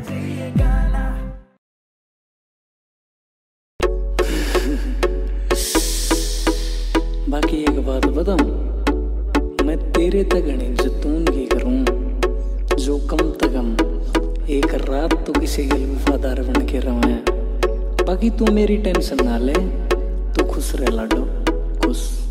बाकी एक बात बताऊं, मैं तेरे तक नहीं जतून की करूं जो कम तकम एक रात तो किसी के वफादार बन के रहे। बाकी तू मेरी टेंशन ना ले, तू खुश रह लाडो, खुश।